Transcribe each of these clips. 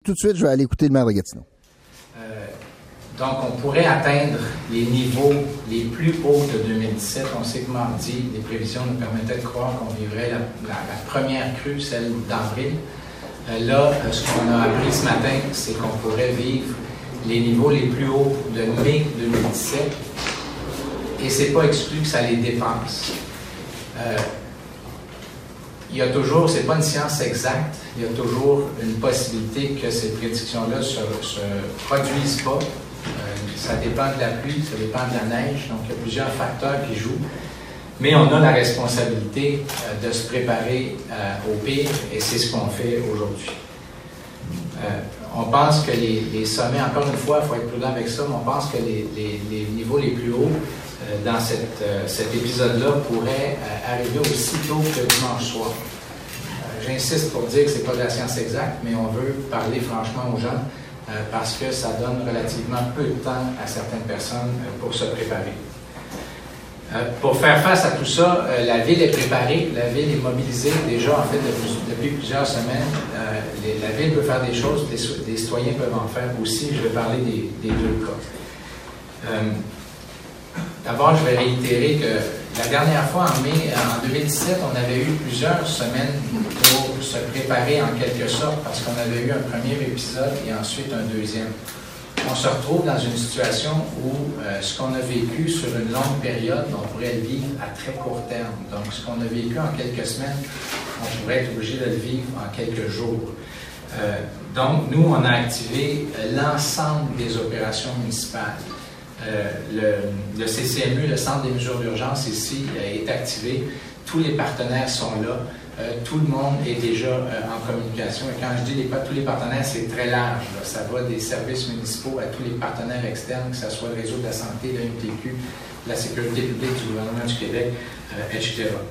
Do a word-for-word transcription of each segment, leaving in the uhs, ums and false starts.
tout de suite, je vais aller écouter le maire de Gatineau. Euh, donc, on pourrait atteindre les niveaux les plus hauts de deux mille dix-sept. On sait que mardi, les prévisions nous permettaient de croire qu'on vivrait la, la, la première crue, celle d'avril. Euh, là, ce qu'on a appris ce matin, c'est qu'on pourrait vivre les niveaux les plus hauts de mai deux mille dix-sept. Et c'est pas exclu que ça les dépasse. Euh, il y a toujours, c'est pas une science exacte, il y a toujours une possibilité que ces prédictions-là ne se, se produisent pas. Euh, ça dépend de la pluie, ça dépend de la neige, donc il y a plusieurs facteurs qui jouent. Mais on a la responsabilité euh, de se préparer euh, au pire, et c'est ce qu'on fait aujourd'hui. Euh, on pense que les, les sommets, encore une fois, il faut être prudent avec ça, mais on pense que les, les, les niveaux les plus hauts euh, dans cette, euh, cet épisode-là pourraient euh, arriver aussitôt que dimanche soir. Euh, J'insiste pour dire que ce n'est pas de la science exacte, mais on veut parler franchement aux gens euh, parce que ça donne relativement peu de temps à certaines personnes euh, pour se préparer. Euh, pour faire face à tout ça, euh, la Ville est préparée, la Ville est mobilisée déjà en fait depuis, depuis plusieurs semaines. Euh, les, la Ville peut faire des choses, les, les citoyens peuvent en faire aussi. Je vais parler des, des deux cas. Euh, D'abord, je vais réitérer que la dernière fois, en mai, en deux mille dix-sept, on avait eu plusieurs semaines pour se préparer en quelque sorte parce qu'on avait eu un premier épisode et ensuite un deuxième. On se retrouve dans une situation où euh, ce qu'on a vécu sur une longue période, on pourrait le vivre à très court terme. Donc, ce qu'on a vécu en quelques semaines, on pourrait être obligé de le vivre en quelques jours. Euh, donc, nous, on a activé euh, l'ensemble des opérations municipales. Euh, le, le C C M U, le Centre des mesures d'urgence ici, euh, est activé. Tous les partenaires sont là. Euh, tout le monde est déjà euh, en communication. Et quand je dis les, tous les partenaires, c'est très large. Là. Ça va des services municipaux à tous les partenaires externes, que ce soit le réseau de la santé, le M T Q, la sécurité publique du gouvernement du Québec, euh, et cetera.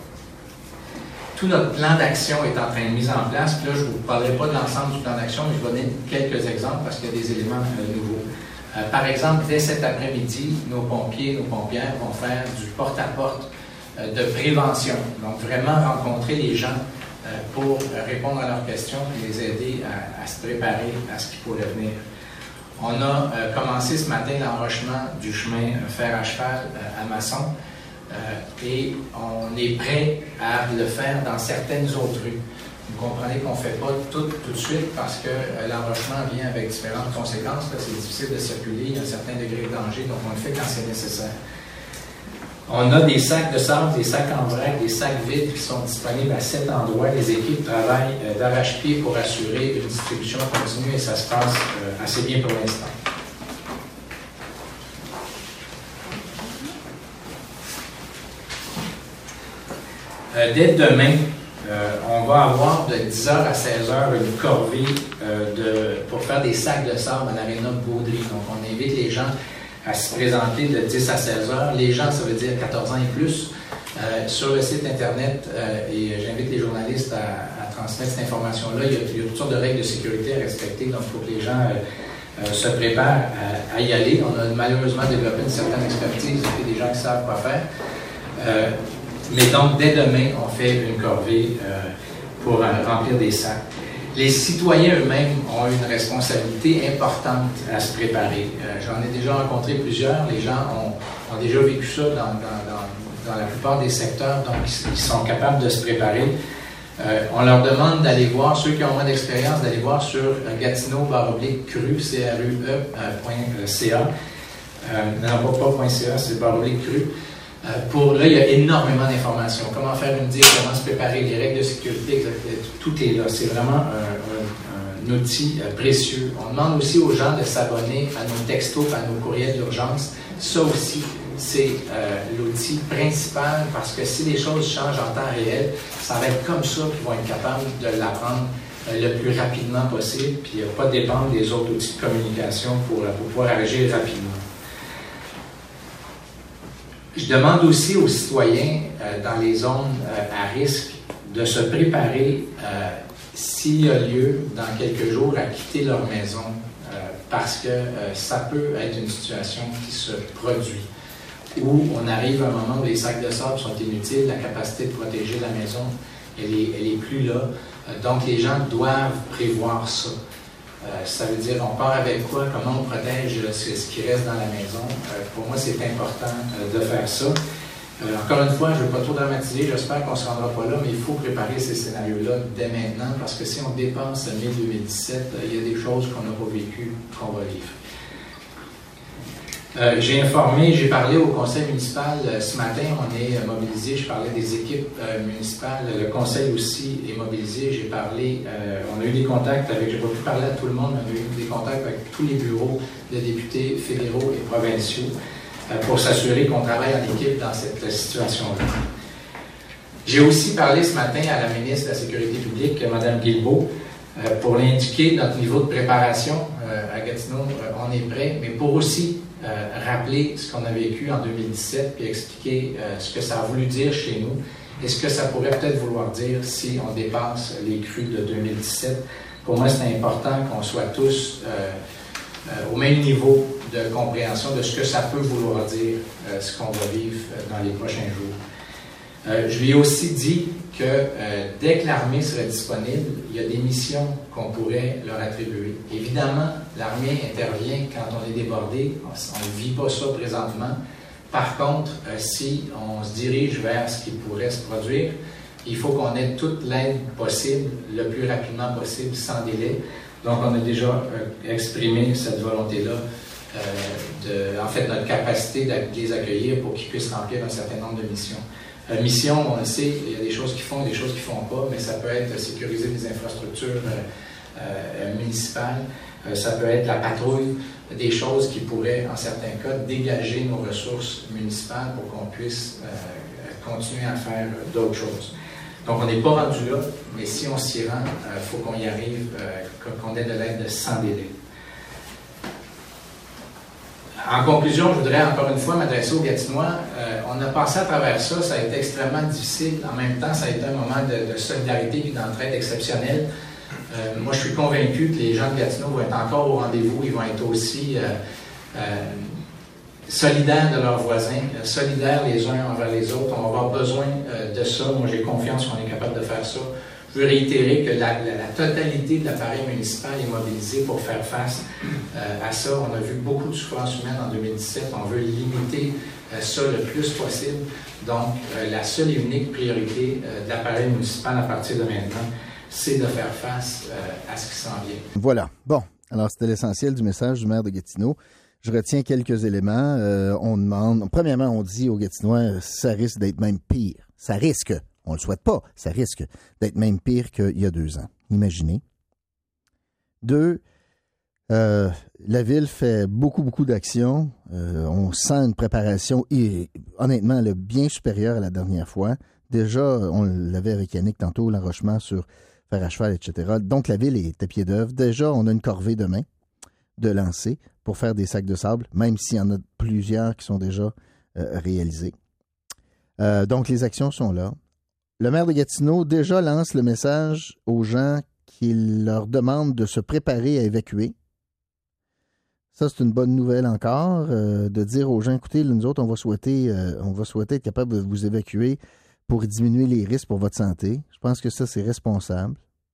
Tout notre plan d'action est en train de mise en place. Puis là, je ne vous parlerai pas de l'ensemble du plan d'action, mais je vais donner quelques exemples parce qu'il y a des éléments euh, nouveaux. Euh, par exemple, dès cet après-midi, nos pompiers, nos pompières vont faire du porte-à-porte euh, de prévention. Donc, vraiment rencontrer les gens euh, pour euh, répondre à leurs questions et les aider à, à se préparer à ce qui pourrait venir. On a euh, commencé ce matin l'enrochement du chemin euh, fer à cheval euh, à Masson euh, et on est prêt à le faire dans certaines autres rues. Vous comprenez qu'on ne fait pas tout tout de suite parce que euh, l'enrochement vient avec différentes conséquences. C'est difficile de circuler, il y a un certain degré de danger, donc on le fait quand c'est nécessaire. On a des sacs de sable, des sacs en vrac, des sacs vides qui sont disponibles à sept endroits. Les équipes travaillent euh, d'arrache-pied pour assurer une distribution continue et ça se passe euh, assez bien pour l'instant. Euh, dès demain, Euh, on va avoir de dix heures à seize heures une corvée euh, de, pour faire des sacs de sable à l'aréna Baudry. Donc, on invite les gens à se présenter de dix à seize heures. Les gens, ça veut dire quatorze ans et plus. Euh, sur le site Internet, euh, et j'invite les journalistes à, à transmettre cette information-là. Il y, a, il y a toutes sortes de règles de sécurité à respecter, donc il faut que les gens euh, euh, se préparent à, à y aller. On a malheureusement développé une certaine expertise, il y a des gens qui savent quoi faire. Euh, Mais donc, dès demain, on fait une corvée euh, pour euh, remplir des sacs. Les citoyens eux-mêmes ont une responsabilité importante à se préparer. Euh, J'en ai déjà rencontré plusieurs. Les gens ont, ont déjà vécu ça dans, dans, dans, dans la plupart des secteurs, donc ils, ils sont capables de se préparer. Euh, on leur demande d'aller voir, ceux qui ont moins d'expérience, d'aller voir sur euh, Gatineau barre oblique cru, C R U E point C A. Euh, non, pas, pas .ca, c'est barre oblique cru. Euh, pour, là, il y a énormément d'informations. Comment faire une dire, comment se préparer, les règles de sécurité, tout est là. C'est vraiment un, un, un outil euh, précieux. On demande aussi aux gens de s'abonner à nos textos, à nos courriels d'urgence. Ça aussi, c'est euh, l'outil principal parce que si les choses changent en temps réel, ça va être comme ça qu'ils vont être capables de l'apprendre euh, le plus rapidement possible, puis euh, pas dépendre des autres outils de communication pour, pour pouvoir agir rapidement. Je demande aussi aux citoyens euh, dans les zones euh, à risque de se préparer euh, s'il y a lieu dans quelques jours à quitter leur maison euh, parce que euh, ça peut être une situation qui se produit où on arrive à un moment où les sacs de sable sont inutiles, la capacité de protéger la maison elle est, elle est plus là. Euh, donc les gens doivent prévoir ça. Euh, ça veut dire on part avec quoi, comment on protège euh, ce, ce qui reste dans la maison. Euh, pour moi, c'est important euh, de faire ça. Euh, encore une fois, je ne veux pas trop dramatiser, j'espère qu'on ne se rendra pas là, mais il faut préparer ces scénarios-là dès maintenant, parce que si on dépasse mai deux mille dix-sept, euh, il y a des choses qu'on n'a pas vécues, qu'on va vivre. Euh, j'ai informé, j'ai parlé au conseil municipal euh, ce matin, on est euh, mobilisé, je parlais des équipes euh, municipales, le conseil aussi est mobilisé, j'ai parlé, euh, on a eu des contacts avec, j'ai pas pu parler à tout le monde, mais on a eu des contacts avec tous les bureaux de députés fédéraux et provinciaux euh, pour s'assurer qu'on travaille en équipe dans cette euh, situation-là. J'ai aussi parlé ce matin à la ministre de la Sécurité publique, Mme Guilbeault, euh, pour l'indiquer notre niveau de préparation. Euh, à Gatineau, euh, on est prêt, mais pour aussi Euh, rappeler ce qu'on a vécu en deux mille dix-sept puis expliquer euh, ce que ça a voulu dire chez nous et ce que ça pourrait peut-être vouloir dire si on dépasse les crues de deux mille dix-sept. Pour moi, c'est important qu'on soit tous euh, euh, au même niveau de compréhension de ce que ça peut vouloir dire, euh, ce qu'on va vivre euh, dans les prochains jours. Euh, je lui ai aussi dit que euh, dès que l'armée serait disponible, il y a des missions qu'on pourrait leur attribuer. Évidemment, l'armée intervient quand on est débordé, on ne vit pas ça présentement. Par contre, euh, si on se dirige vers ce qui pourrait se produire, il faut qu'on ait toute l'aide possible, le plus rapidement possible, sans délai. Donc, on a déjà euh, exprimé cette volonté-là, euh, de, en fait, notre capacité de les accueillir pour qu'ils puissent remplir un certain nombre de missions. Euh, mission, on le sait, il y a des choses qui font, des choses qui ne font pas, mais ça peut être sécuriser des infrastructures euh, euh, municipales, euh, ça peut être la patrouille, des choses qui pourraient, en certains cas, dégager nos ressources municipales pour qu'on puisse euh, continuer à faire d'autres choses. Donc, on n'est pas rendu là, mais si on s'y rend, il euh, faut qu'on y arrive, euh, qu'on ait de l'aide sans délai. En conclusion, je voudrais encore une fois m'adresser aux Gatinois. Euh, on a passé à travers ça, ça a été extrêmement difficile. En même temps, ça a été un moment de, de solidarité et d'entraide exceptionnel. Euh, moi, je suis convaincu que les gens de Gatineau vont être encore au rendez-vous. Ils vont être aussi euh, euh, solidaires de leurs voisins, euh, solidaires les uns envers les autres. On va avoir besoin euh, de ça. Moi, j'ai confiance qu'on est capable de faire ça. Je veux réitérer que la, la, la totalité de l'appareil municipal est mobilisée pour faire face euh, à ça. On a vu beaucoup de souffrance humaine en deux mille dix-sept. On veut limiter euh, ça le plus possible. Donc, euh, la seule et unique priorité euh, de l'appareil municipal à partir de maintenant, c'est de faire face euh, à ce qui s'en vient. Voilà. Bon. Alors, c'était l'essentiel du message du maire de Gatineau. Je retiens quelques éléments. Euh, on demande... Premièrement, on dit aux Gatinois, ça risque d'être même pire. Ça risque... On ne le souhaite pas. Ça risque d'être même pire qu'il y a deux ans. Imaginez. Deux, euh, la Ville fait beaucoup, beaucoup d'actions. Euh, on sent une préparation, et, honnêtement, le bien supérieure à la dernière fois. Déjà, on l'avait avec Yannick tantôt, l'enrochement sur fer à cheval, et cetera. Donc, la Ville est à pied d'œuvre. Déjà, on a une corvée demain de lancer pour faire des sacs de sable, même s'il y en a plusieurs qui sont déjà euh, réalisés. Euh, donc, les actions sont là. Le maire de Gatineau déjà lance le message aux gens qu'il leur demande de se préparer à évacuer. Ça, c'est une bonne nouvelle encore, euh, de dire aux gens, écoutez, nous autres, on va souhaiter, euh, on va souhaiter être capable de vous évacuer pour diminuer les risques pour votre santé. Je pense que ça, c'est responsable.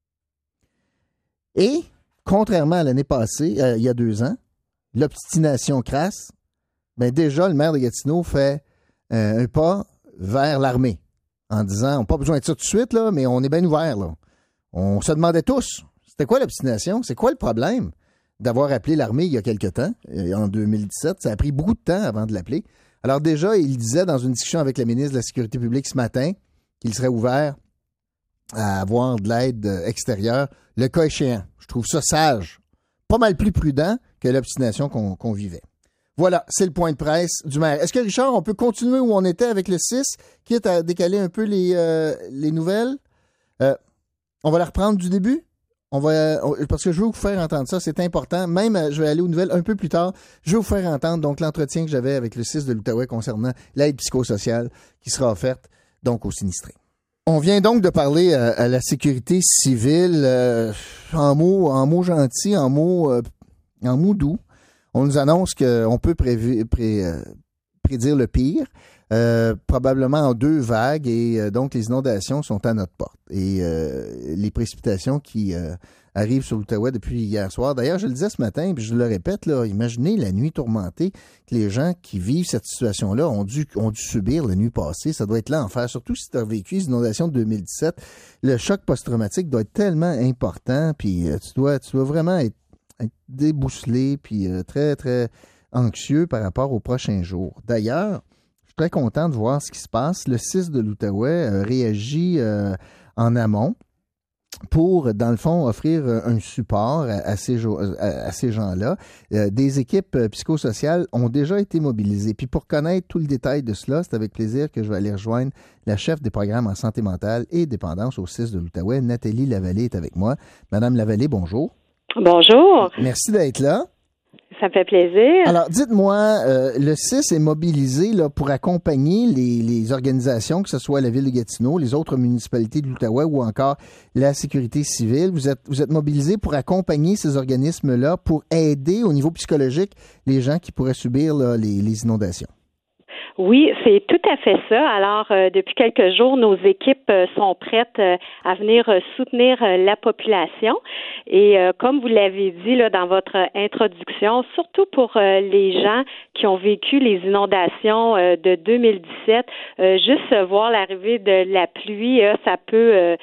Et, contrairement à l'année passée, euh, il y a deux ans, l'obstination crasse, bien déjà, le maire de Gatineau fait euh, un pas vers l'armée. En disant, on n'a pas besoin de ça tout de suite, là, mais on est bien ouvert. Là. On se demandait tous, c'était quoi l'obstination? C'est quoi le problème d'avoir appelé l'armée il y a quelque temps, en deux mille dix-sept? Ça a pris beaucoup de temps avant de l'appeler. Alors déjà, il disait dans une discussion avec la ministre de la Sécurité publique ce matin qu'il serait ouvert à avoir de l'aide extérieure, le cas échéant. Je trouve ça sage. Pas mal plus prudent que l'obstination qu'on, qu'on vivait. Voilà, c'est le point de presse du maire. Est-ce que, Richard, on peut continuer où on était avec le six, quitte à décaler un peu les, euh, les nouvelles? Euh, on va la reprendre du début? On va, on, parce que je veux vous faire entendre ça, c'est important. Même, je vais aller aux nouvelles un peu plus tard. Je vais vous faire entendre donc l'entretien que j'avais avec le six de l'Outaouais concernant l'aide psychosociale qui sera offerte donc aux sinistrés. On vient donc de parler à, à la sécurité civile euh, en mots en mots gentils, en mots, euh, en mots doux. On nous annonce qu'on peut prévu, pré, euh, prédire le pire, euh, probablement en deux vagues, et euh, donc les inondations sont à notre porte. Et euh, les précipitations qui euh, arrive sur l'Outaouais depuis hier soir. D'ailleurs, je le disais ce matin, puis je le répète, là, imaginez la nuit tourmentée que les gens qui vivent cette situation-là ont dû, ont dû subir la nuit passée. Ça doit être l'enfer, surtout si tu as vécu les inondations de deux mille dix-sept. Le choc post-traumatique doit être tellement important, puis euh, tu dois, tu dois vraiment être, être débousselé, puis euh, très, très anxieux par rapport aux prochains jours. D'ailleurs, je suis très content de voir ce qui se passe. Le C I S de l'Outaouais euh, réagit euh, en amont pour, dans le fond, offrir un support à, à, ces, à, à ces gens-là. Euh, des équipes psychosociales ont déjà été mobilisées. Puis pour connaître tout le détail de cela, c'est avec plaisir que je vais aller rejoindre la chef des programmes en santé mentale et dépendance au C I S de l'Outaouais, Nathalie Lavallée, est avec moi. Madame Lavallée, bonjour. Bonjour. Merci d'être là. Ça me fait plaisir. Alors, dites-moi, euh, le C I S est mobilisé là, pour accompagner les, les organisations, que ce soit la Ville de Gatineau, les autres municipalités de l'Outaouais ou encore la sécurité civile. Vous êtes, vous êtes mobilisé pour accompagner ces organismes-là, pour aider au niveau psychologique les gens qui pourraient subir là, les, les inondations. Oui, c'est tout à fait ça. Alors, euh, depuis quelques jours, nos équipes euh, sont prêtes euh, à venir euh, soutenir euh, la population. Et euh, comme vous l'avez dit là dans votre introduction, surtout pour euh, les gens qui ont vécu les inondations euh, de deux mille dix-sept, euh, juste voir l'arrivée de la pluie, euh, ça peut euh,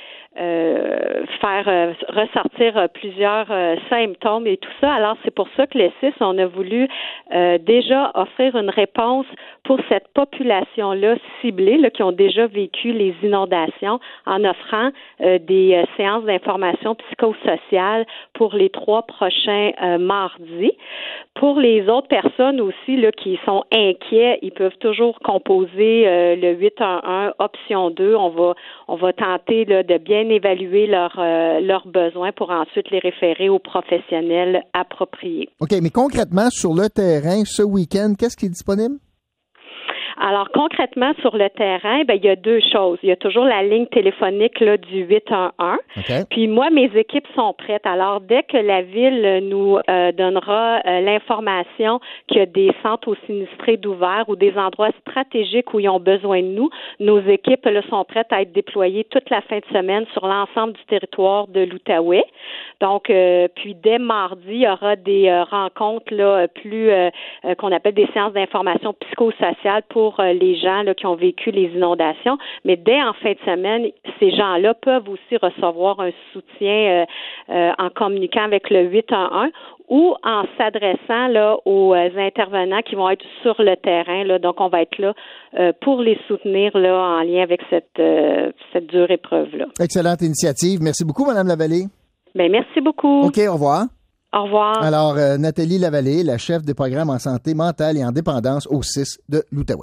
Euh, faire euh, ressortir euh, plusieurs euh, symptômes et tout ça. Alors, c'est pour ça que le C I S, on a voulu euh, déjà offrir une réponse pour cette population-là ciblée, là, qui ont déjà vécu les inondations, en offrant euh, des euh, séances d'information psychosociale pour les trois prochains euh, mardis. Pour les autres personnes aussi là, qui sont inquiets, ils peuvent toujours composer euh, le huit un un option deux. On va, on va tenter là, de bien évaluer leurs euh, leurs besoins pour ensuite les référer aux professionnels appropriés. OK, mais concrètement, sur le terrain, ce week-end, qu'est-ce qui est disponible? Alors, concrètement, sur le terrain, ben, il y a deux choses. Il y a toujours la ligne téléphonique là, du huit un un. Okay. Puis moi, mes équipes sont prêtes. Alors, dès que la Ville nous euh, donnera euh, l'information qu'il y a des centres aux sinistrés d'ouvert ou des endroits stratégiques où ils ont besoin de nous, nos équipes là, sont prêtes à être déployées toute la fin de semaine sur l'ensemble du territoire de l'Outaouais. Donc, euh, puis dès mardi, il y aura des euh, rencontres là, plus euh, euh, qu'on appelle des séances d'information psychosociale pour euh, les gens là, qui ont vécu les inondations. Mais dès en fin de semaine, ces gens-là peuvent aussi recevoir un soutien euh, euh, en communiquant avec le huit un un ou en s'adressant là aux euh, intervenants qui vont être sur le terrain. Là. Donc, on va être là euh, pour les soutenir là en lien avec cette, euh, cette dure épreuve-là. Excellente initiative. Merci beaucoup, Mme Lavallée. Bien, merci beaucoup. OK, au revoir. Au revoir. Alors, euh, Nathalie Lavallée, la chef des programmes en santé mentale et en dépendance au C I S de l'Outaouais.